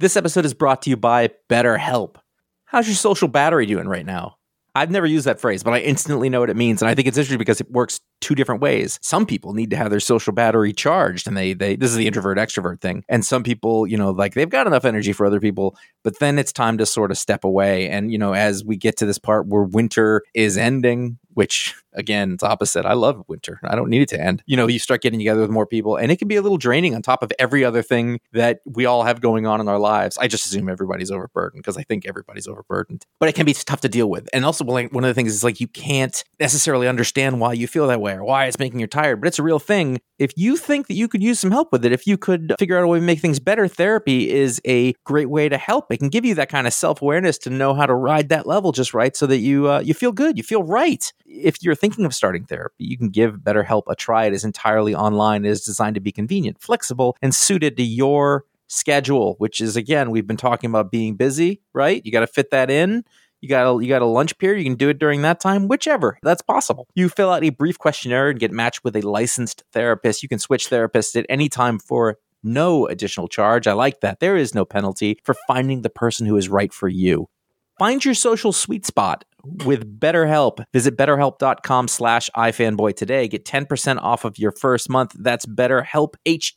This episode is brought to you by BetterHelp. How's your social battery doing right now? I've never used that phrase, but I instantly know what it means. And I think it's interesting because it works two different ways. Some people need to have their social battery charged, and they this is the introvert extrovert thing. And some people, like they've got enough energy for other people, but then it's time to sort of step away. And, as we get to this part where winter is ending, which again, it's opposite. I love winter. I don't need it to end. You start getting together with more people, and it can be a little draining on top of every other thing that we all have going on in our lives. I just assume everybody's overburdened because I think everybody's overburdened, but it can be tough to deal with. And also, one of the things is like you can't necessarily understand why you feel that way or why it's making you tired, but it's a real thing. If you think that you could use some help with it, if you could figure out a way to make things better, therapy is a great way to help. It can give you that kind of self-awareness to know how to ride that level just right so that you feel good, you feel right. If you're thinking of starting therapy, you can give BetterHelp a try. It is entirely online. It is designed to be convenient, flexible, and suited to your schedule, which is, again, we've been talking about being busy, right? You got to fit that in. You got a lunch period. You can do it during that time, whichever. That's possible. You fill out a brief questionnaire and get matched with a licensed therapist. You can switch therapists at any time for no additional charge. I like that. There is no penalty for finding the person who is right for you. Find your social sweet spot with BetterHelp. Visit BetterHelp.com/iFanboy today. Get 10% off of your first month. That's BetterHelp,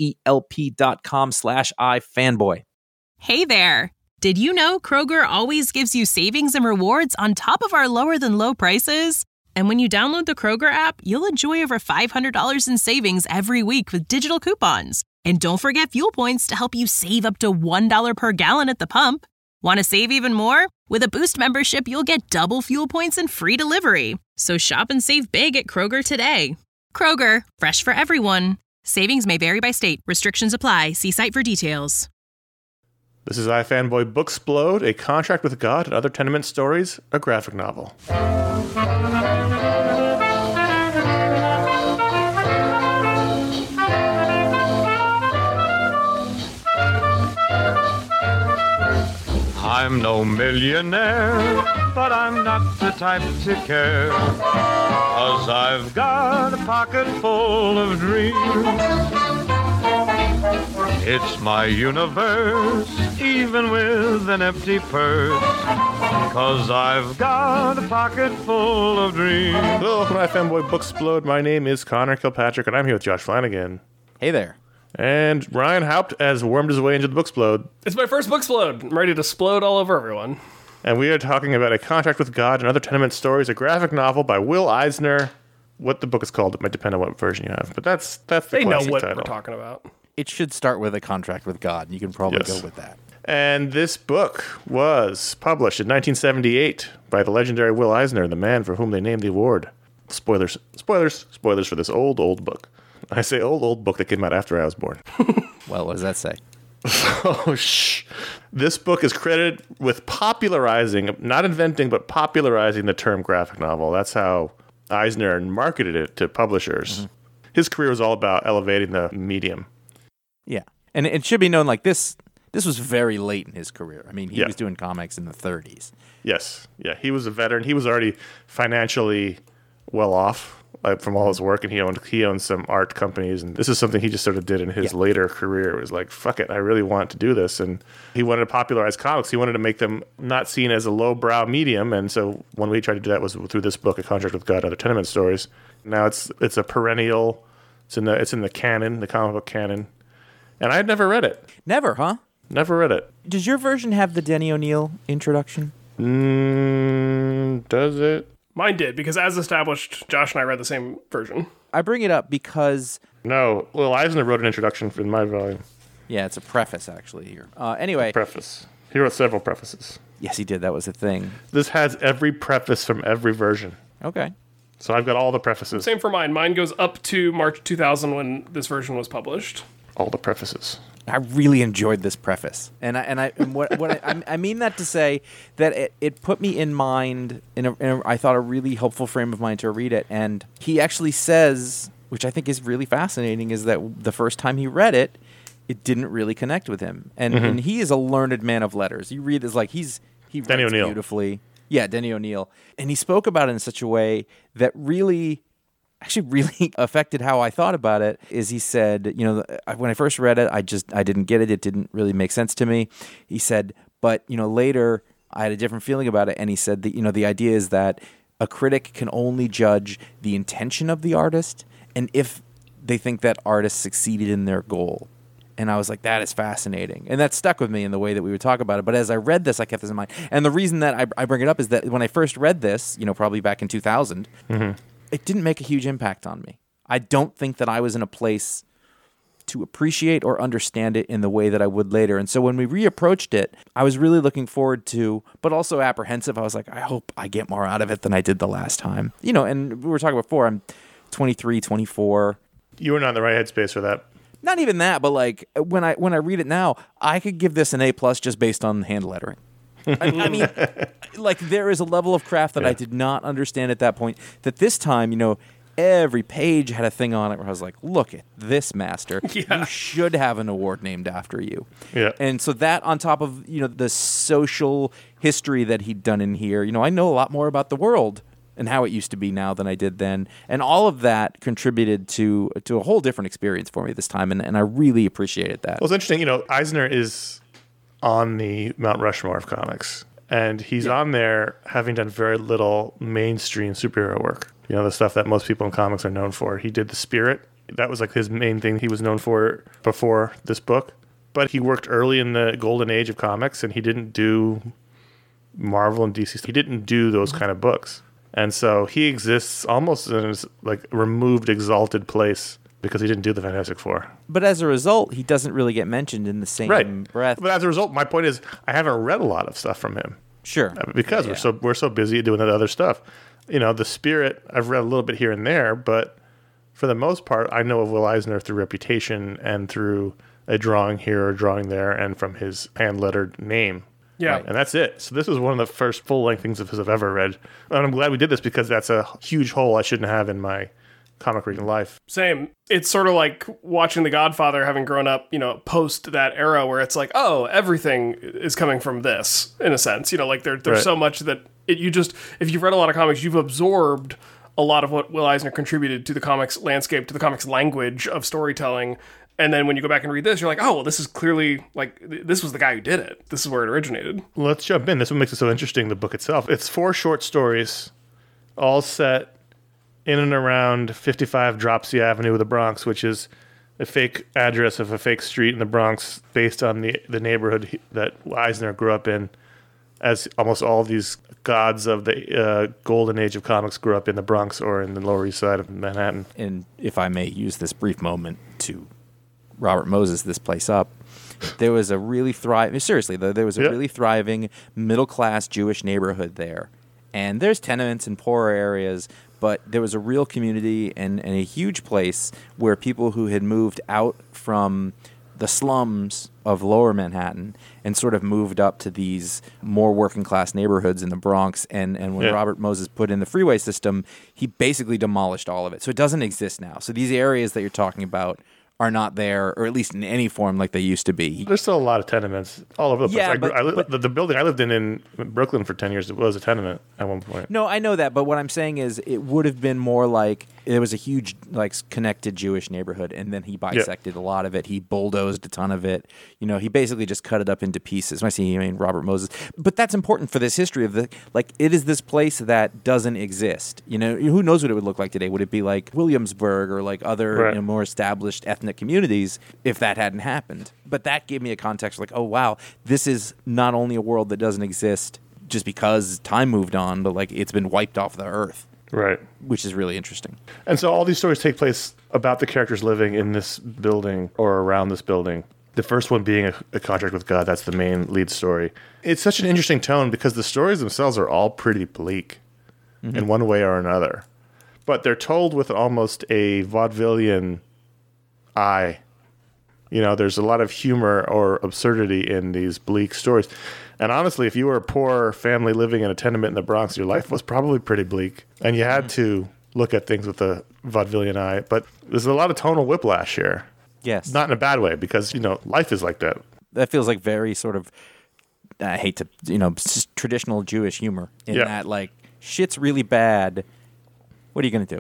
HELP.com/iFanboy. Hey there. Did you know Kroger always gives you savings and rewards on top of our lower than low prices? And when you download the Kroger app, you'll enjoy over $500 in savings every week with digital coupons. And don't forget fuel points to help you save up to $1 per gallon at the pump. Want to save even more? With a Boost membership, you'll get double fuel points and free delivery. So shop and save big at Kroger today. Kroger, fresh for everyone. Savings may vary by state. Restrictions apply. See site for details. This is iFanboy Booksplode, A Contract with God and Other Tenement Stories, a graphic novel. I'm no millionaire, but I'm not the type to care, 'cause I've got a pocket full of dreams. It's my universe, even with an empty purse, 'cause I've got a pocket full of dreams. Hello, welcome to iFanboy Booksplode. My name is Connor Kilpatrick, and I'm here with Josh Flanagan. Hey there. And Ryan Haupt has wormed his way into the Booksplode. It's my first Booksplode. I'm ready to splode all over everyone. And we are talking about A Contract with God and Other Tenement Stories, a graphic novel by Will Eisner. What the book is called, it might depend on what version you have, but that's the They know classic what title. we're talking about. It should start with A Contract with God. You can probably go with that. And this book was published in 1978 by the legendary Will Eisner, the man for whom they named the award. Spoilers for this old book. I say old book that came out after I was born. Well, what does that say? Oh, shh. This book is credited with popularizing, not inventing, but popularizing the term graphic novel. That's how Eisner marketed it to publishers. Mm-hmm. His career was all about elevating the medium. Yeah. And it should be known like this was very late in his career. I mean, he was doing comics in the 30s. Yes. Yeah, he was a veteran. He was already financially well off from all his work, and he owned some art companies, and this is something he just sort of did in his later career. It was like, fuck it, I really want to do this, and he wanted to popularize comics. He wanted to make them not seen as a lowbrow medium, and so one way he tried to do that was through this book, A Contract with God and Other Tenement Stories. Now it's a perennial. It's in the canon, the comic book canon, and I had never read it. Never, huh? Never read it. Does your version have the Denny O'Neil introduction? Does it? Mine did, because as established, Josh and I read the same version. I bring it up because... No, Will Eisner wrote an introduction for my volume. Yeah, it's a preface, actually, here. Anyway... Preface. He wrote several prefaces. Yes, he did. That was a thing. This has every preface from every version. Okay. So I've got all the prefaces. Same for mine. Mine goes up to March 2000 when this version was published. All the prefaces. I really enjoyed this preface, and I mean that to say that it put me in mind I thought a really helpful frame of mind to read it. And he actually says, which I think is really fascinating, is that the first time he read it, it didn't really connect with him. And he is a learned man of letters. You read this like he Denny writes O'Neil. beautifully. Yeah, Denny O'Neil, and he spoke about it in such a way that really actually really affected how I thought about it is he said, when I first read it, I didn't get it. It didn't really make sense to me. He said, but, later I had a different feeling about it. And he said that, the idea is that a critic can only judge the intention of the artist and if they think that artist succeeded in their goal. And I was like, that is fascinating. And that stuck with me in the way that we would talk about it. But as I read this, I kept this in mind. And the reason that I bring it up is that when I first read this, probably back in 2000, it didn't make a huge impact on me. I don't think that I was in a place to appreciate or understand it in the way that I would later. And so when we reapproached it, I was really looking forward to, but also apprehensive. I was like, I hope I get more out of it than I did the last time. And we were talking before, I'm 23, 24. You were not in the right headspace for that. Not even that, but like when I read it now, I could give this an A+ just based on hand lettering. I mean, like there is a level of craft that I did not understand at that point. That this time, every page had a thing on it where I was like, "Look at this master! You should have an award named after you." Yeah. And so that on top of the social history that he'd done in here, I know a lot more about the world and how it used to be now than I did then. And all of that contributed to a whole different experience for me this time, and I really appreciated that. Well, it's interesting, Eisner is on the Mount Rushmore of comics, and he's on there having done very little mainstream superhero work. The stuff that most people in comics are known for. He did The Spirit. That was like his main thing he was known for before this book. But he worked early in the golden age of comics, and he didn't do Marvel and DC. He didn't do those kind of books. And so he exists almost in this like removed, exalted place because he didn't do the Fantastic Four. But as a result, he doesn't really get mentioned in the same breath. But as a result, my point is I haven't read a lot of stuff from him. Sure. Because we're so busy doing that other stuff. The Spirit, I've read a little bit here and there, but for the most part, I know of Will Eisner through reputation and through a drawing here or a drawing there and from his hand-lettered name. Yeah. And that's it. So this was one of the first full-length things of his I've ever read. And I'm glad we did this because that's a huge hole I shouldn't have in my comic reading life. Same. It's sort of like watching The Godfather, having grown up, post that era where it's like, oh, everything is coming from this, in a sense. Like there's so much that if you've read a lot of comics, you've absorbed a lot of what Will Eisner contributed to the comics landscape, to the comics language of storytelling. And then when you go back and read this, you're like, oh, well, this is clearly, like, this was the guy who did it. This is where it originated. Let's jump in. This is what makes it so interesting, the book itself. It's 4 short stories, all set in and around 55 Dropsy Avenue of the Bronx, which is a fake address of a fake street in the Bronx based on the neighborhood that Eisner grew up in, as almost all of these gods of the golden age of comics grew up in the Bronx or in the Lower East Side of Manhattan. And if I may use this brief moment to Robert Moses this place up, there was a really thriving, seriously though, there was a really thriving middle-class Jewish neighborhood there. And there's tenements in poorer areas, but there was a real community and a huge place where people who had moved out from the slums of lower Manhattan and sort of moved up to these more working-class neighborhoods in the Bronx. And when Robert Moses put in the freeway system, he basically demolished all of it. So it doesn't exist now. So these areas that you're talking about are not there, or at least in any form like they used to be. There's still a lot of tenements all over the place. Yeah, the building I lived in Brooklyn for 10 years, it was a tenement at one point. No, I know that, but what I'm saying is it would have been more like there was a huge, like, connected Jewish neighborhood, and then he bisected a lot of it. He bulldozed a ton of it. He basically just cut it up into pieces. When I mean Robert Moses. But that's important for this history of it is this place that doesn't exist. Who knows what it would look like today? Would it be like Williamsburg or like other more established ethnic communities if that hadn't happened? But that gave me a context like, oh, wow, this is not only a world that doesn't exist just because time moved on, but like it's been wiped off the earth. Right. Which is really interesting. And so all these stories take place about the characters living in this building or around this building. The first one being a contract with God. That's the main lead story. It's such an interesting tone because the stories themselves are all pretty bleak in one way or another. But they're told with almost a vaudevillian eye. There's a lot of humor or absurdity in these bleak stories. And honestly, if you were a poor family living in a tenement in the Bronx, your life was probably pretty bleak. And you had to look at things with a vaudevillian eye. But there's a lot of tonal whiplash here. Yes. Not in a bad way, because, life is like that. That feels like very sort of, I hate to, traditional Jewish humor in that, like, shit's really bad. What are you going to do?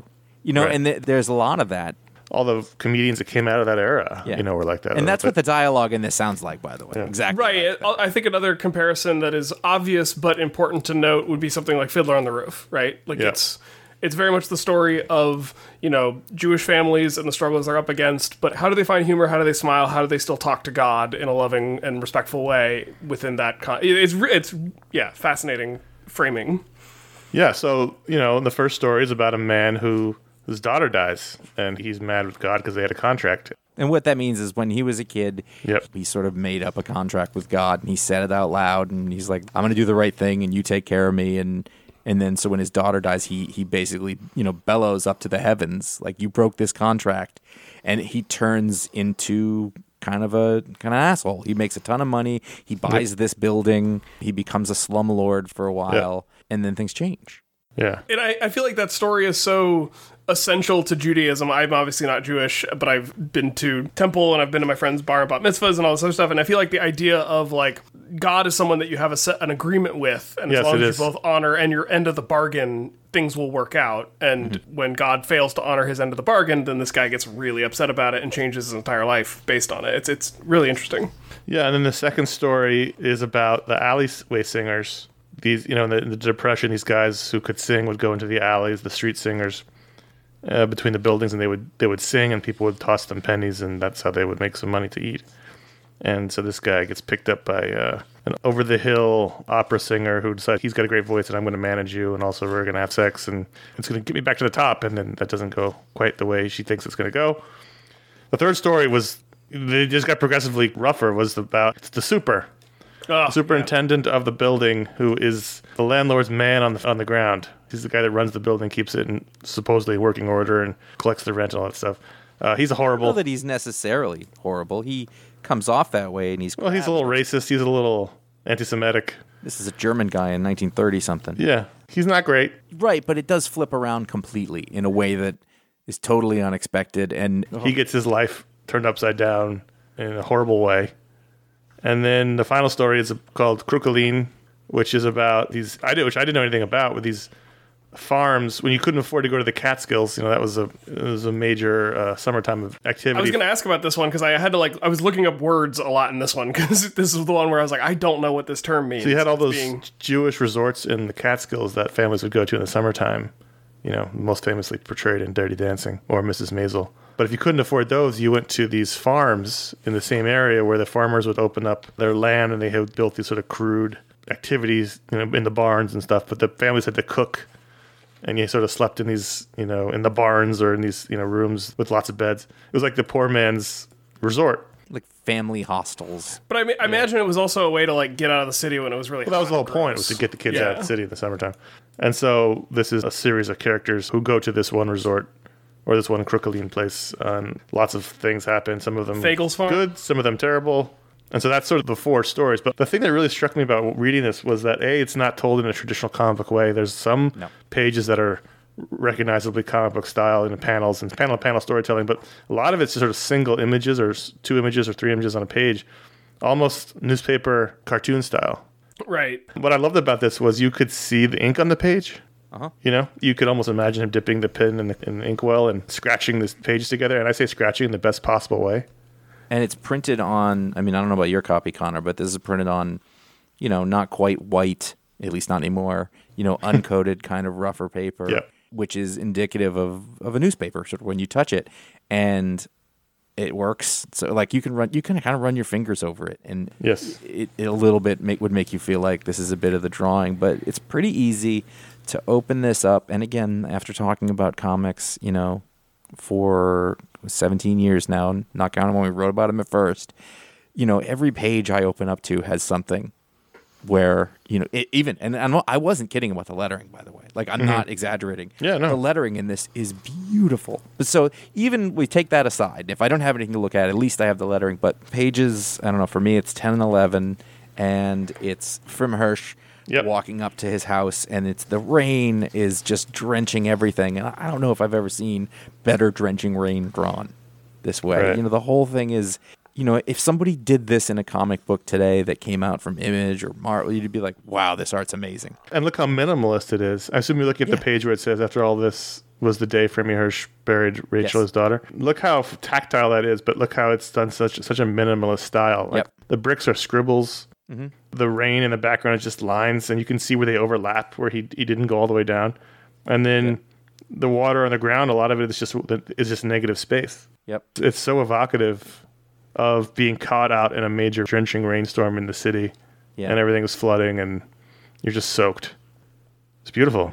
You know, Right. and there's a lot of that. All the comedians that came out of that era, Yeah. you know, were like that. And that's what the dialogue in this sounds like, by the way. Yeah. Exactly. Right. I think another comparison that is obvious but important to note would be something like Fiddler on the Roof, right? Like Yeah. it's very much the story of, you know, Jewish families and the struggles they're up against, but how do they find humor? How do they smile? How do they still talk to God in a loving and respectful way within that it's fascinating framing. Yeah, so, you know, the first story is about a man whose daughter dies, and he's mad with God because they had a contract. And what that means is when he was a kid, Yep. he sort of made up a contract with God, and he said it out loud, and he's like, I'm going to do the right thing, and you take care of me. And then so when his daughter dies, he basically, you know, bellows up to the heavens, like, you broke this contract. And he turns into kind of an asshole. He makes a ton of money. He buys this building. He becomes a slumlord for a while, and then things change. Yeah. And I feel like that story is so essential to Judaism. I'm obviously not Jewish, but I've been to temple and I've been to my friend's bar and bat mitzvahs and all this other stuff. And I feel like the idea of like God is someone that you have an agreement with, and as Yes, long it as is. you both honor and your end of the bargain, things will work out. And when God fails to honor his end of the bargain, then this guy gets really upset about it and changes his entire life based on it. It's really interesting. Yeah, and then the second story is about the alleyway singers. These, you know, in the Depression, these guys who could sing would go into the alleys, the street singers, between the buildings, and they would sing, and people would toss them pennies, and that's how they would make some money to eat. And so this guy gets picked up by an over-the-hill opera singer who decides he's got a great voice, and I'm going to manage you, and also we're going to have sex, and it's going to get me back to the top. And then that doesn't go quite the way she thinks it's going to go. The third story they just got progressively rougher. Was about the superintendent of the building, who is the landlord's man on the ground. He's the guy that runs the building, keeps it in supposedly working order, and collects the rent and all that stuff. He's a I don't horrible. know that he's necessarily horrible. He comes off that way, and he's Well, he's a little racist. He's a little anti-Semitic. This is a German guy in 1930 something. Yeah, he's not great. Right, but it does flip around completely in a way that is totally unexpected. And He gets his life turned upside down in a horrible way. And then the final story is called Krukelin, which is about which I didn't know anything about, with these farms when you couldn't afford to go to the Catskills. You know, that was a major summertime of activity. I was going to ask about this one because I had to I was looking up words a lot in this one because this is the one where I was like, I don't know what this term means. So you had all those Jewish resorts in the Catskills that families would go to in the summertime, you know, most famously portrayed in Dirty Dancing or Mrs. Maisel. But if you couldn't afford those, you went to these farms in the same area where the farmers would open up their land, and they had built these sort of crude activities, you know, in the barns and stuff. But the families had to cook, and you sort of slept in these, you know, in the barns or in these, you know, rooms with lots of beds. It was like the poor man's resort. like family hostels. But I imagine it was also a way to like get out of the city when it was really Well, that was the whole hot and point, gross. was to get the kids out of Yeah. the city in the summertime. And so this is a series of characters who go to this one resort, or this one Krukelin place, and lots of things happen. Some of them Fagel's farm? good, some of them terrible. And so that's sort of the four stories. But the thing that really struck me about reading this was that, A, it's not told in a traditional comic book way. There's some pages that are recognizably comic book style in the panels and panel storytelling, but a lot of it's sort of single images or 2 images or 3 images on a page, almost newspaper cartoon style. Right. What I loved about this was you could see the ink on the page. You know, you could almost imagine him dipping the pen in the inkwell and scratching the pages together. And I say scratching in the best possible way. And it's printed on, I mean, I don't know about your copy, Connor, but this is printed on, you know, not quite white, at least not anymore, you know, uncoated kind of rougher paper, Yep. which is indicative of a newspaper sort of when you touch it. And it works. So like you can kind of run your fingers over it, and Yes. it a little bit would make you feel like this is a bit of the drawing, but it's pretty easy to open this up. And again, after talking about comics, you know, for 17 years now, not counting when we wrote about them at first, you know, every page I open up to has something where, you know, I wasn't kidding about the lettering, by the way. Like, I'm not exaggerating. Yeah, no. The lettering in this is beautiful. But so even we take that aside, if I don't have anything to look at least I have the lettering. But pages, I don't know, for me it's 10 and 11, and it's from Hirsch walking up to his house, and it's the rain is just drenching everything. And I don't know if I've ever seen better drenching rain drawn this way. Right. You know, the whole thing is, you know, if somebody did this in a comic book today that came out from Image or Marvel, you'd be like, wow, this art's amazing. And look how minimalist it is. I assume you're looking at the page where it says, after all this was the day Framey Hirsch buried Rachel, his daughter. Look how tactile that is, but look how it's done such a minimalist style. Like the bricks are scribbles. Mm-hmm. The rain in the background is just lines, and you can see where they overlap, where he didn't go all the way down. And then the water on the ground, a lot of it is just negative space. Yep. It's so evocative of being caught out in a major drenching rainstorm in the city, and everything is flooding, and you're just soaked. It's beautiful.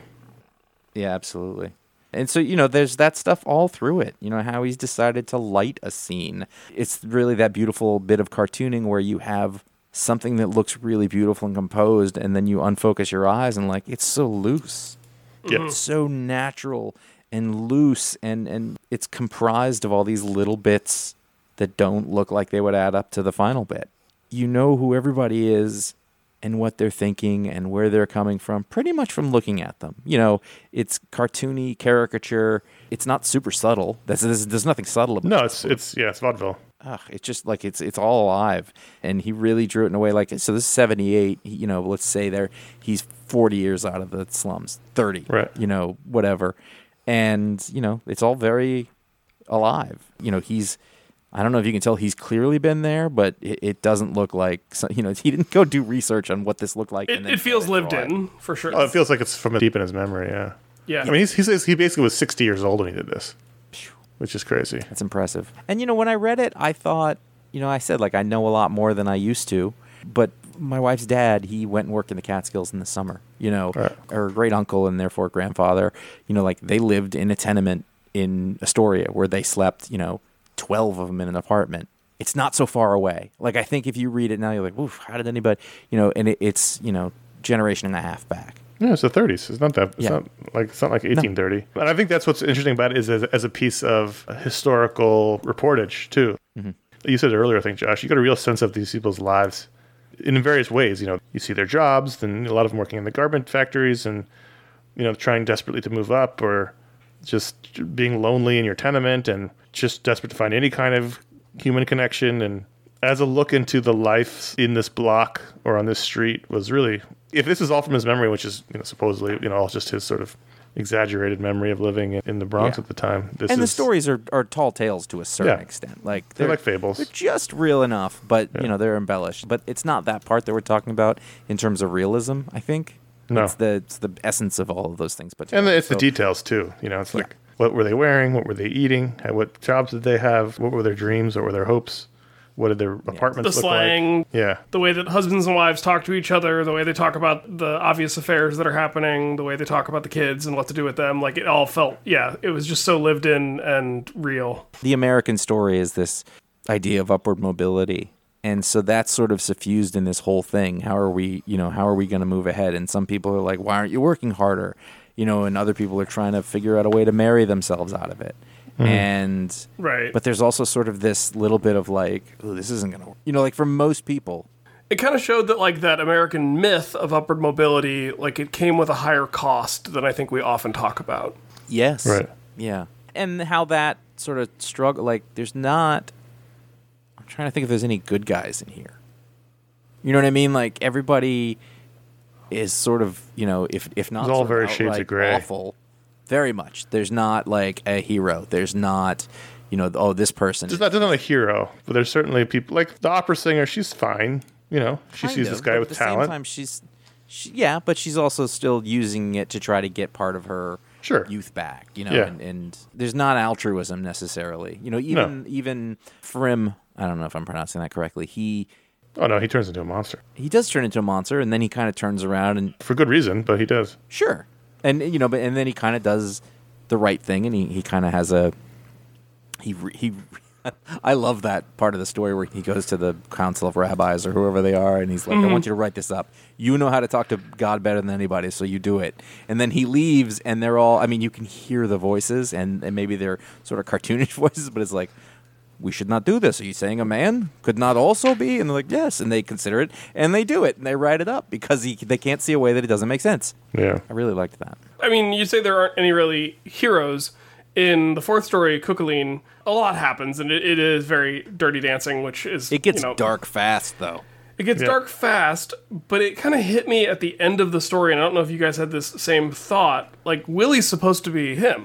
Yeah, absolutely. And so, you know, there's that stuff all through it, you know, how he's decided to light a scene. It's really that beautiful bit of cartooning where you have something that looks really beautiful and composed, and then you unfocus your eyes and like, it's so loose. Yeah. It's so natural and loose, and it's comprised of all these little bits that don't look like they would add up to the final bit. You know who everybody is and what they're thinking and where they're coming from, pretty much from looking at them. You know, it's cartoony caricature. It's not super subtle. There's nothing subtle about it. No, it's vaudeville. It's just like it's all alive, and he really drew it in a way like, so this is 78. You know, let's say he's 40 years out of the slums, 30. Right. You know, whatever, and you know it's all very alive. You know, I don't know if you can tell he's clearly been there, but it doesn't look like, you know, he didn't go do research on what this looked like. It feels lived in, for sure. Oh, it feels like it's from deep in his memory, yeah. Yeah. I mean, he says he basically was 60 years old when he did this, which is crazy. That's impressive. And, you know, when I read it, I thought, you know, I said, like, I know a lot more than I used to, but my wife's dad, he went and worked in the Catskills in the summer, you know, her great uncle and therefore grandfather, you know, like, they lived in a tenement in Astoria where they slept, you know, 12 of them in an apartment. It's not so far away. Like, I think if you read it now, you're like, oof, how did anybody, you know, and it's, you know, generation and a half back. Yeah, it's the 30s. It's not not like 1830. No. And I think that's what's interesting about it is as a piece of historical reportage too. Mm-hmm. You said it earlier, I think, Josh, you got a real sense of these people's lives in various ways. You know, you see their jobs, and a lot of them working in the garment factories and, you know, trying desperately to move up, or just being lonely in your tenement and just desperate to find any kind of human connection. And as a look into the life in this block or on this street was really, if this is all from his memory, which is, you know, supposedly, you know, all just his sort of exaggerated memory of living in the Bronx at the time. The stories are tall tales to a certain extent. Like they're like fables. They're just real enough, but you know, they're embellished. But it's not that part that we're talking about in terms of realism, I think. No. It's the essence of all of those things. But and it's the details too. You know, it's like, what were they wearing? What were they eating? What jobs did they have? What were their dreams? What were their hopes? What did their apartments look like? Yeah. The way that husbands and wives talk to each other, the way they talk about the obvious affairs that are happening, the way they talk about the kids and what to do with them. Like, it all felt, it was just so lived in and real. The American story is this idea of upward mobility. And so that's sort of suffused in this whole thing. How are we going to move ahead? And some people are like, why aren't you working harder? You know, and other people are trying to figure out a way to marry themselves out of it. And but there's also sort of this little bit of like, oh, this isn't gonna work. You know, like for most people, it kind of showed that like that American myth of upward mobility, like it came with a higher cost than I think we often talk about. Yes, yeah, and how that sort of struggle, like there's not. I'm trying to think if there's any good guys in here. You know what I mean? Like everybody is sort of, you know, if not, it's all very shades of gray. Awful. Very much. There's not like a hero. There's not, you know, this person. There's not a hero, but there's certainly people like the opera singer. She's fine. You know, she sees this guy with talent. At the same time, but she's also still using it to try to get part of her youth back. You know, and there's not altruism necessarily. You know, even Frim. I don't know if I'm pronouncing that correctly. He turns into a monster. He does turn into a monster, and then he kind of turns around and for good reason, but he does. Sure. And you know, and then he kind of does the right thing, and he kind of has he. I love that part of the story where he goes to the council of rabbis or whoever they are, and he's like, I want you to write this up. You know how to talk to God better than anybody, so you do it. And then he leaves, and they're all, I mean, you can hear the voices, and maybe they're sort of cartoonish voices, but it's like, we should not do this. Are you saying a man could not also be? And they're like, yes. And they consider it, and they do it, and they write it up because they can't see a way that it doesn't make sense. Yeah. I really liked that. I mean, you say there aren't any really heroes. In the fourth story, Cuchulainn, a lot happens, and it is very Dirty Dancing, which is... It gets dark fast, though. It gets dark fast, but it kind of hit me at the end of the story, and I don't know if you guys had this same thought. Like, Willie's supposed to be him.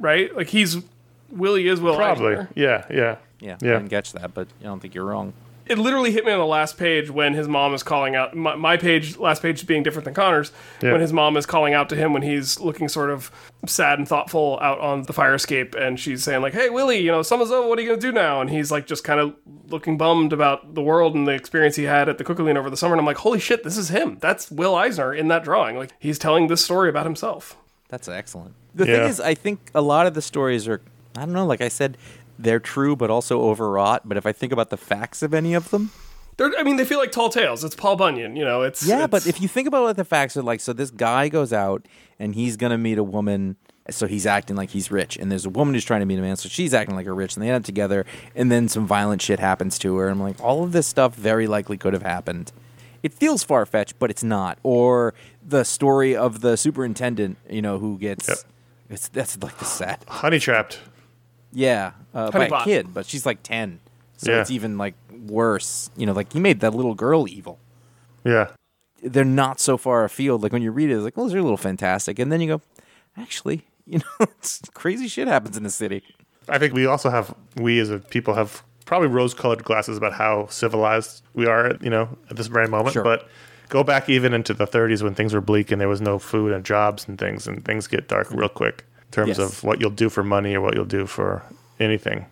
right? Like Willie is Will Probably. Eisner. Yeah. Yeah, I didn't catch that, but I don't think you're wrong. It literally hit me on the last page when his mom is calling out. My page, last page being different than Connor's, when his mom is calling out to him when he's looking sort of sad and thoughtful out on the fire escape, and she's saying like, "Hey Willie, summer's over. What are you gonna do now?" And he's like just kind of looking bummed about the world and the experience he had at the Cookerline over the summer. And I'm like, "Holy shit, this is him. That's Will Eisner in that drawing. Like he's telling this story about himself." That's excellent. The thing is, I think a lot of the stories are, I don't know, like I said, they're true, but also overwrought. But if I think about the facts of any of them, they feel like tall tales. It's Paul Bunyan, but if you think about what the facts are like, so this guy goes out and he's gonna meet a woman, so he's acting like he's rich, and there's a woman who's trying to meet a man, so she's acting like her rich, and they end up together, and then some violent shit happens to her. And I'm like, all of this stuff very likely could have happened. It feels far-fetched, but it's not. Or the story of the superintendent, who gets that's like the set. Honey trapped. Yeah, by a Honeypot. kid, but she's like 10. So Yeah. it's even like worse. Like he made that little girl evil. Yeah. They're not so far afield. Like when you read it, it's like, well, those are a little fantastic. And then you go, actually, it's crazy shit happens in the city. I think we as a people have probably rose-colored glasses about how civilized we are, at this very moment. Sure. But go back even into the 30s when things were bleak and there was no food and jobs and things get dark real quick in terms of what you'll do for money or what you'll do for anything.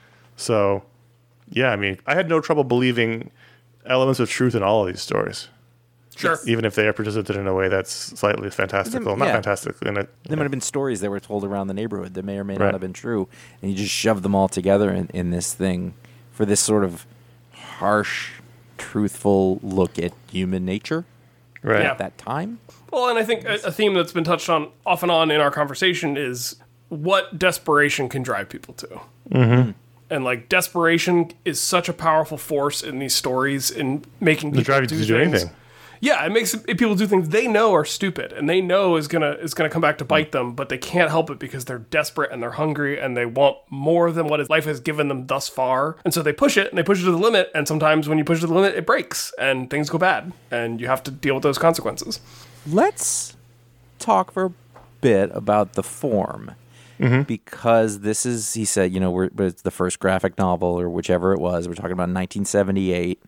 So, yeah, I mean, I had no trouble believing elements of truth in all of these stories. Sure. Even if they are presented in a way that's slightly fantastical. Not fantastic. There might have been stories that were told around the neighborhood that may or may not have been true, and you just shove them all together in this thing for this sort of harsh, truthful look at human nature Right. Yeah. at that time. Well, and I think a theme that's been touched on off and on in our conversation is what desperation can drive people to. Mm-hmm. And like desperation is such a powerful force in these stories in making people drive you to do things. anything. Yeah, it makes people do things they know are stupid and they know is gonna come back to bite them, but they can't help it because they're desperate and they're hungry and they want more than what life has given them thus far. And so they push it and they push it to the limit. And sometimes when you push it to the limit, it breaks and things go bad and you have to deal with those consequences. Let's talk for a bit about the form. Because this is, he said, it's the first graphic novel or whichever it was. We're talking about 1978.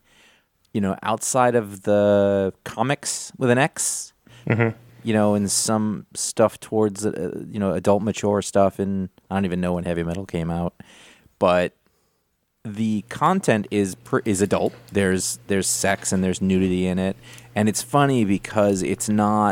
Outside of the comics with an X, and some stuff towards, adult mature stuff. And I don't even know when heavy metal came out, but the content is adult. There's sex and there's nudity in it, and it's funny because it's not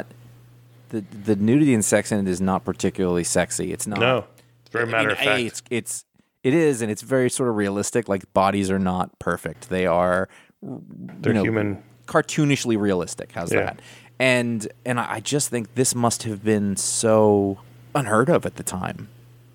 the nudity and sex in it is not particularly sexy. It's not. No, it's very matter of fact. It is, and it's very sort of realistic. Like bodies are not perfect; they are. They're human, cartoonishly realistic. How's that? And I just think this must have been so unheard of at the time.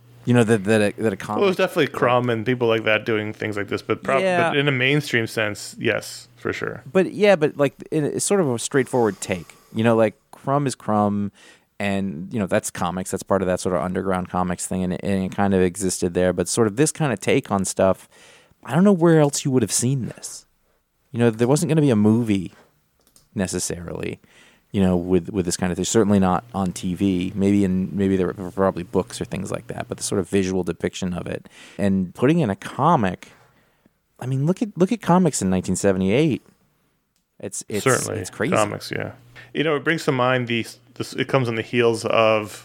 That a comic. Well, it was definitely Crumb and people like that doing things like this, but but in a mainstream sense, yes, for sure. But like it's sort of a straightforward take. Like Crumb is Crumb, and that's comics. That's part of that sort of underground comics thing, and it kind of existed there. But sort of this kind of take on stuff, I don't know where else you would have seen this. There wasn't going to be a movie necessarily, with this kind of thing. Certainly not on TV. Maybe there were probably books or things like that. But the sort of visual depiction of it and putting in a comic. I mean, look at comics in 1978. It's Certainly it's crazy. Comics, yeah. It brings to mind this. It comes on the heels of,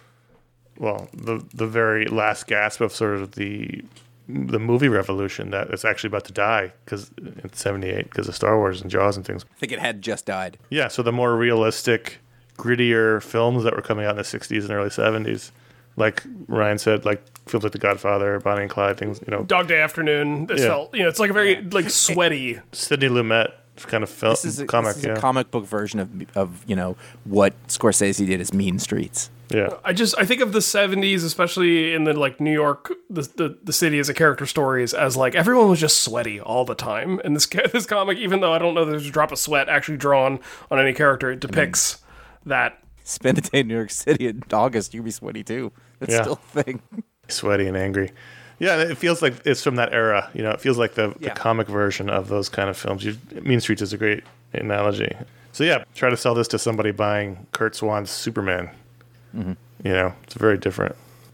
well, the very last gasp of sort of the movie revolution that is actually about to die because in 78 because of Star Wars and Jaws and things. I think it had just died. Yeah, so the more realistic, grittier films that were coming out in the 60s and early 70s, like Ryan said, like films like The Godfather, Bonnie and Clyde, things, Dog Day Afternoon. This felt, it's like a very like sweaty. Sidney Lumet kind of film comic. This is a comic book version of what Scorsese did as Mean Streets. Yeah. I think of the 70s, especially in the like New York, the city as a character stories, as like everyone was just sweaty all the time. And this comic, even though I don't know there's a drop of sweat actually drawn on any character, it depicts that. Spend a day in New York City in August, you'd be sweaty too. That's still a thing. Sweaty and angry. Yeah, it feels like it's from that era. It feels like the comic version of those kind of films. Mean Streets is a great analogy. So yeah, try to sell this to somebody buying Kurt Swan's Superman. Mm-hmm. It's very different.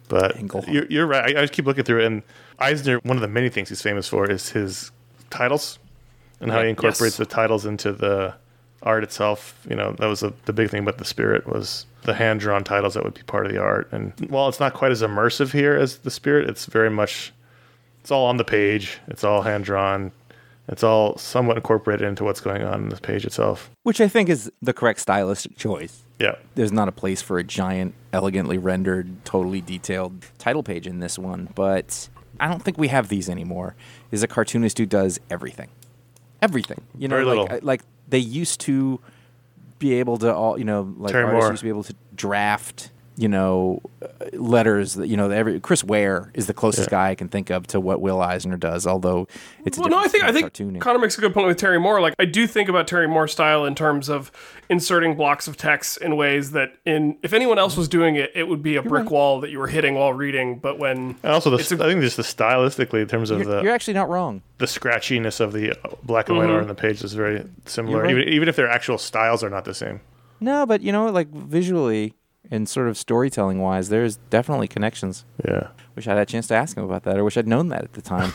But Engelhart. you're right. I just keep looking through it, and Eisner, one of the many things he's famous for is his titles and how he incorporates the titles into the art itself. You know, that was the big thing about The Spirit was the hand-drawn titles that would be part of the art. And while it's not quite as immersive here as The Spirit, it's very much, it's all on the page. It's all hand-drawn. It's all somewhat incorporated into what's going on in the page itself. Which I think is the correct stylistic choice. Yeah. There's not a place for a giant, elegantly rendered, totally detailed title page in this one, but I don't think we have these anymore. Is a cartoonist who does everything. Everything. You know, Very little. like they used to be able to all, you know, like Terry artists Moore. used to be able to draft, you know, letters that, you know, Chris Ware is the closest guy I can think of to what Will Eisner does, although it's a I think cartooning. Connor makes a good point with Terry Moore. Like, I do think about Terry Moore's style in terms of inserting blocks of text in ways that, if anyone else was doing it, it would be a brick wall that you were hitting while reading. But when And also, I think just the stylistically, in terms of You're actually not wrong. the scratchiness of the black and white art on the page is very similar, You're right. even if their actual styles are not the same. No, but you know, like visually and sort of storytelling wise, there's definitely connections. Yeah. Wish I had a chance to ask him about that, or wish I'd known that at the time.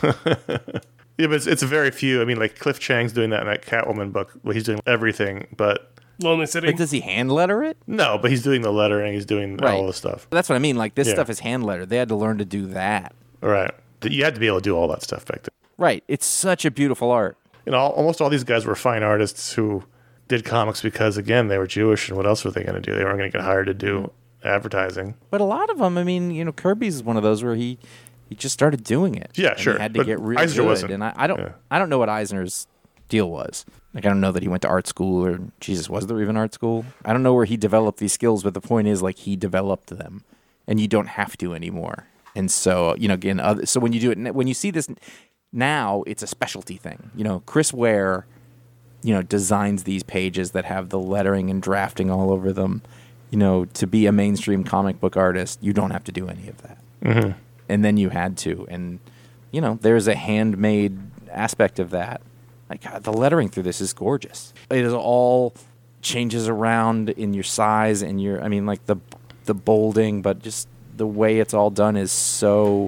Yeah, but it's very few. I mean, like Cliff Chang's doing that in that Catwoman book where he's doing everything, but Lonely City. But does he hand letter it? no, but he's doing the lettering, he's doing all the stuff. That's what I mean. Like this Yeah. stuff is hand letter. They had to learn to do that. All right. You had to be able to do all that stuff back then. Right. It's such a beautiful art. You know, almost all these guys were fine artists who did comics because, again, they were Jewish, and what else were they going to do? They weren't going to get hired to do advertising. But a lot of them, I mean, you know, Kirby's one of those where he just started doing it. Yeah, And sure. He had to But get real Eisner good. wasn't. And I don't know what Eisner's deal was. Like, I don't know that he went to art school or, Jesus, was there even art school? I don't know where he developed these skills, but the point is, like, he developed them. And you don't have to anymore. And so, you know, again, so when you do it, when you see this now, it's a specialty thing. You know, Chris Ware, you know, designs these pages that have the lettering and drafting all over them. You know, to be a mainstream comic book artist, you don't have to do any of that. Mm-hmm. And then you had to. And, you know, there's a handmade aspect of that. Like, God, the lettering through this is gorgeous. It is all changes around in your size and your, I mean, like the bolding, but just the way it's all done is so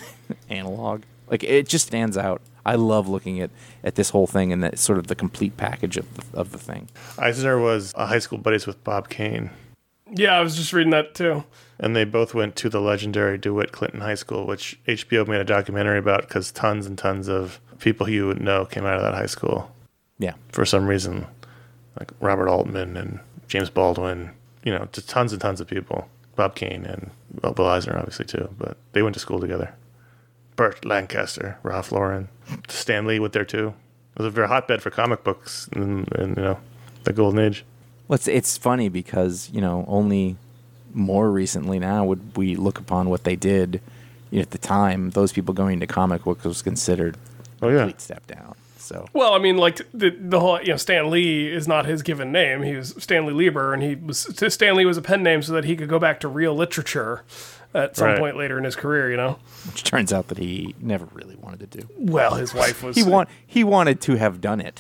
analog. Like, it just stands out. I love looking at this whole thing and that sort of the complete package of the thing. Eisner was high school buddies with Bob Kane, Yeah, I was just reading that too. and they both went to the legendary DeWitt Clinton High School, which HBO made a documentary about because tons and tons of people you would know came out of that high school Yeah. for some reason, like Robert Altman and James Baldwin, you know, just tons and tons of people. Bob Kane and Bill Eisner, obviously, too, but they went to school together. Burt Lancaster, Ralph Lauren, Stan Lee went there, too. It was a very hotbed for comic books in you know, the golden age. Well, it's funny because, you know, only more recently now would we look upon what they did. You know, at the time, those people going to comic books was considered Oh, a yeah. complete step down. So Well, I mean, like the whole, you know, Stan Lee is not his given name. He was Stanley Lieber, and Stan Lee was a pen name so that he could go back to real literature at some Right. point later in his career. You know, which turns out that he never really wanted to do. well, his wife was. He wanted to have done it,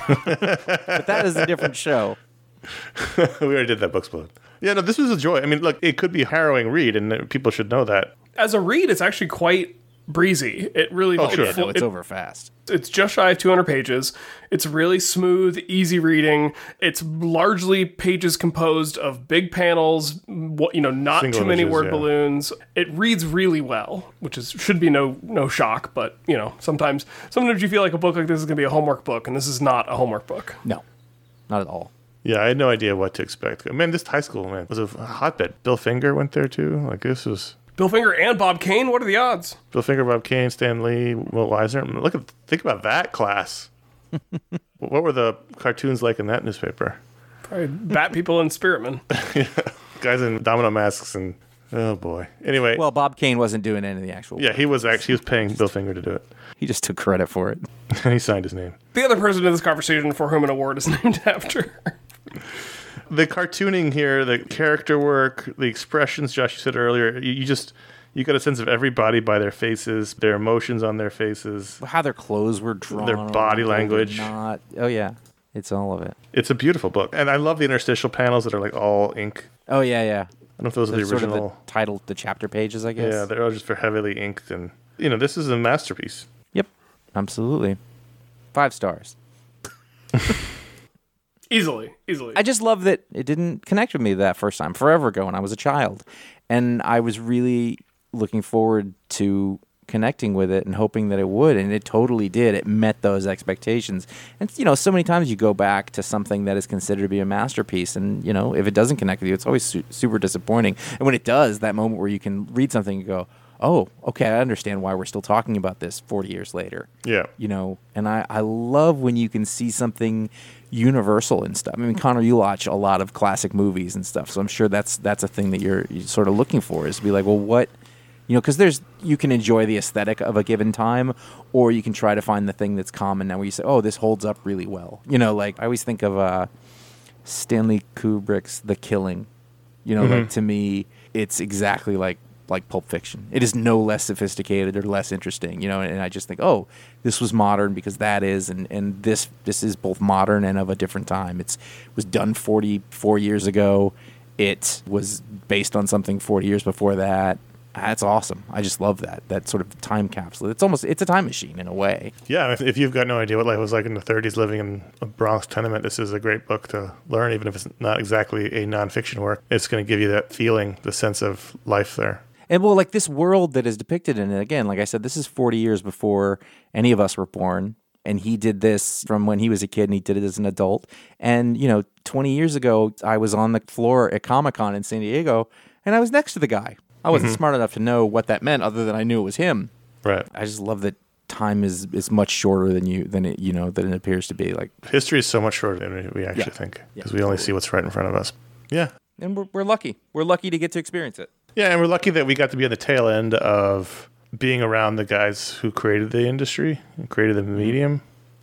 but that is a different show. We already did that book split. Yeah, no, this was a joy. I mean, look, it could be a harrowing read, and people should know that. As a read, it's actually quite breezy. It really. sure. it- No, it's it- over fast. It's just shy of 200 pages. It's really smooth, easy reading. It's largely pages composed of big panels, you know, not Single too many images, word yeah. balloons. It reads really well, which should be no shock, but you know, sometimes you feel like a book like this is going to be a homework book, and this is not a homework book. No, not at all. Yeah, I had no idea what to expect. Man, this high school, man, was a hotbed. Bill Finger went there, too. Like, this was... Bill Finger and Bob Kane, what are the odds? Bill Finger, Bob Kane, Stan Lee, Walt Eisner. Think about that class. What were the cartoons like in that newspaper? Probably Bat People and Spiritman. Guys in domino masks and oh boy. Anyway, Well, Bob Kane wasn't doing any of the actual. yeah, he was paying Bill Finger to do it, He just took credit for it. and he signed his name. The other person in this conversation for whom an award is named after. The cartooning here, the character work, the expressions, Josh, you said earlier, you got a sense of everybody by their faces, their emotions on their faces. How their clothes were drawn, Their body although they're language. Not. Oh yeah, it's all of it. It's a beautiful book, and I love the interstitial panels that are like all ink. Oh yeah, yeah. don't know if those are the Sort of original. the title, the chapter pages, I guess. Yeah, they're all just very heavily inked, and this is a masterpiece. Yep, absolutely. 5 stars. Easily. I just love that it didn't connect with me that first time, forever ago when I was a child. And I was really looking forward to connecting with it and hoping that it would, and it totally did. It met those expectations. And so many times you go back to something that is considered to be a masterpiece, and if it doesn't connect with you, it's always super disappointing. And when it does, that moment where you can read something and go, oh, okay, I understand why we're still talking about this 40 years later. Yeah. And I love when you can see something universal and stuff. I mean, Connor, you watch a lot of classic movies and stuff, so I'm sure that's a thing that you're sort of looking for, is to be like, well, what, because you can enjoy the aesthetic of a given time, or you can try to find the thing that's common now where you say, oh, this holds up really well. Like I always think of Stanley Kubrick's The Killing. Like to me, it's exactly like Pulp Fiction. It is no less sophisticated or less interesting, and I just think, oh, this was modern because that is, and this is both modern and of a different time. It was done 44 years ago. It was based on something 40 years before that. That's awesome. I just love that sort of time capsule. It's a time machine in a way. Yeah, if you've got no idea what life was like in the 30s living in a Bronx tenement, this is a great book to learn, even if it's not exactly a nonfiction work. It's going to give you that feeling, the sense of life there. And well, like this world that is depicted in it, again, like I said, this is 40 years before any of us were born. And he did this from when he was a kid, and he did it as an adult. And, 20 years ago, I was on the floor at Comic-Con in San Diego, and I was next to the guy. I wasn't smart enough to know what that meant, other than I knew it was him. Right. I just love that time is much shorter than it appears to be. Like history is so much shorter than we actually think, because we only see what's right in front of us. Yeah. And we're lucky. We're lucky to get to experience it. Yeah, and we're lucky that we got to be on the tail end of being around the guys who created the industry and created the medium.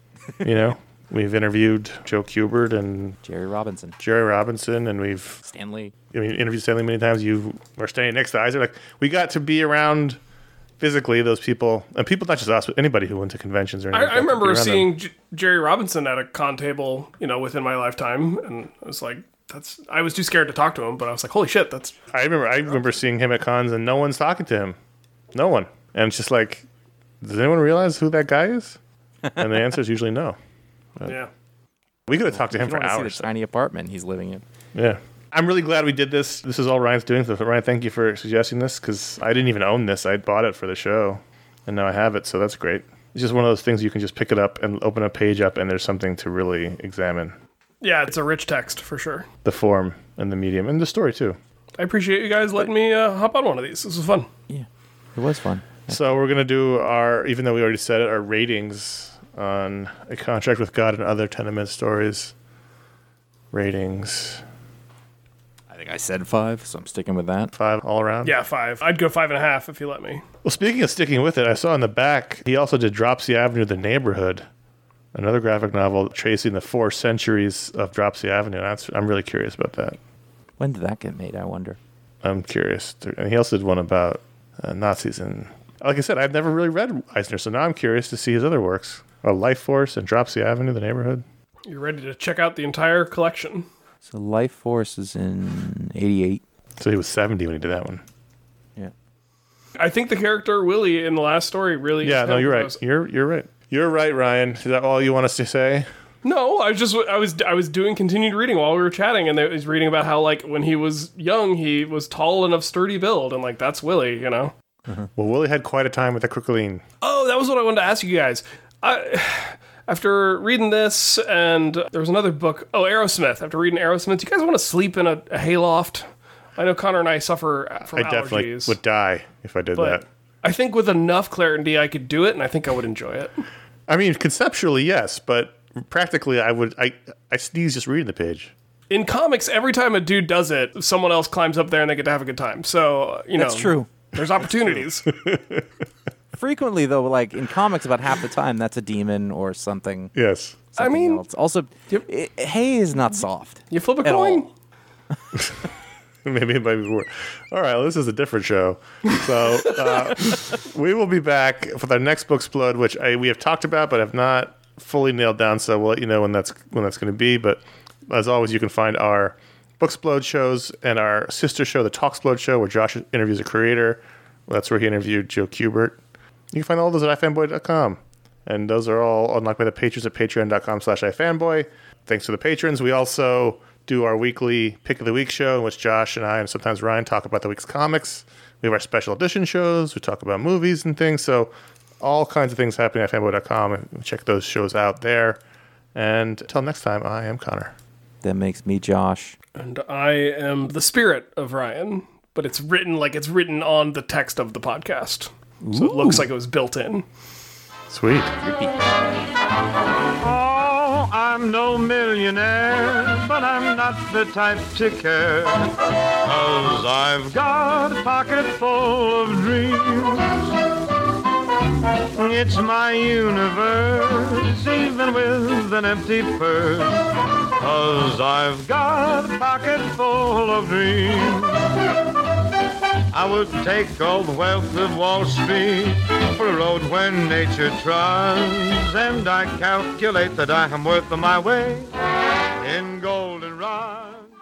We've interviewed Joe Kubert and Jerry Robinson, and we've Stan Lee. Interviewed Stan Lee many times. You were standing next to Isaac. We got to be around physically those people, and people not just us, but anybody who went to conventions or anything. I remember seeing Jerry Robinson at a con table, within my lifetime, and I was like, I was too scared to talk to him, but I was like, holy shit, that's. I remember seeing him at cons, and no one's talking to him, no one, and it's just like, does anyone realize who that guy is? And the answer is usually no. Yeah. We could have talked to him for hours. See the tiny apartment he's living in. Yeah. I'm really glad we did this. This is all Ryan's doing. So Ryan, thank you for suggesting this, because I didn't even own this. I bought it for the show, and now I have it, so that's great. It's just one of those things you can just pick it up and open a page up, and there's something to really examine. Yeah, it's a rich text, for sure. The form and the medium, and the story, too. I appreciate you guys letting me hop on one of these. This was fun. Yeah, it was fun. So we're going to do even though we already said it, our ratings on A Contract with God and Other Tenement Stories. Ratings. I think I said 5, so I'm sticking with that. 5 all around? Yeah, 5. I'd go 5.5 if you let me. Well, speaking of sticking with it, I saw in the back, he also did Dropsy Avenue, The Neighborhood, another graphic novel tracing the 4 centuries of Dropsy Avenue. I'm really curious about that. When did that get made, I wonder? I'm curious. And he also did one about Nazis. And like I said, I've never really read Eisner, so now I'm curious to see his other works. Life Force and Dropsy Avenue, The Neighborhood. You're ready to check out the entire collection. So Life Force is in 88. So he was 70 when he did that one. Yeah. I think the character Willie in the last story really. Yeah, no, you're right. You're right. You're right, Ryan. Is that all you want us to say? No, I was doing continued reading while we were chatting, and I was reading about how when he was young, he was tall and of sturdy build, and that's Willie, Mm-hmm. Well, Willie had quite a time with the Crooklyn. Oh, that was what I wanted to ask you guys. After reading this, and there was another book, Aerosmith. After reading Aerosmith, do you guys want to sleep in a hayloft? I know Connor and I suffer from allergies. I definitely would die if I did that. I think with enough clarity, I could do it, and I think I would enjoy it. I mean, conceptually, yes, but practically, I sneeze just reading the page. In comics, every time a dude does it, someone else climbs up there and they get to have a good time. So, That's true. There's opportunities. Frequently, though, in comics, about half the time, that's a demon or something. Yes. Something else. Also, hay is not soft. You flip a coin? Maybe it might be more. All right, well, this is a different show. So we will be back with our next Booksplode, which we have talked about but have not fully nailed down. So we'll let you know when that's going to be. But as always, you can find our Booksplode shows and our sister show, the Talksplode show, where Josh interviews a creator. That's where he interviewed Joe Kubert. You can find all those at ifanboy.com. And those are all unlocked by the patrons at patreon.com/ifanboy. Thanks to the patrons. We also do our weekly Pick of the Week show in which Josh and I and sometimes Ryan talk about the week's comics. We have our special edition shows. We talk about movies and things. So all kinds of things happening at fanboy.com. Check those shows out there. And until next time, I am Connor. That makes me Josh. And I am the spirit of Ryan, but it's written like it's written on the text of the podcast. So it looks like it was built in. Sweet. Oh, I'm no millionaire, but I'm not the type to care. 'Cause I've got a pocket full of dreams. It's my universe, even with an empty purse. 'Cause I've got a pocket full of dreams. I would take all the wealth of Wall Street for a road where nature trods, and I calculate that I am worth my weight in goldenrod.